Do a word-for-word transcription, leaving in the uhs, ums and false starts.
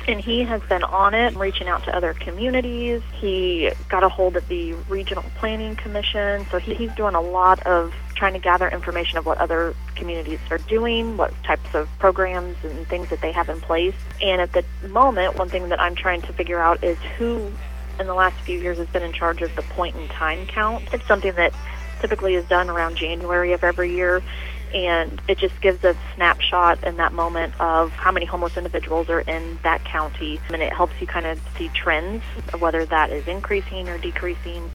And he has been on it, reaching out to other communities. He got a hold of the Regional Planning Commission. So he, he's doing a lot of trying to gather information of what other communities are doing, what types of programs and things that they have in place. And at the moment, one thing that I'm trying to figure out is who in the last few years has been in charge of the point-in-time count. It's something that typically is done around January of every year. And it just gives a snapshot in that moment of how many homeless individuals are in that county. And it helps you kind of see trends of whether that is increasing or decreasing.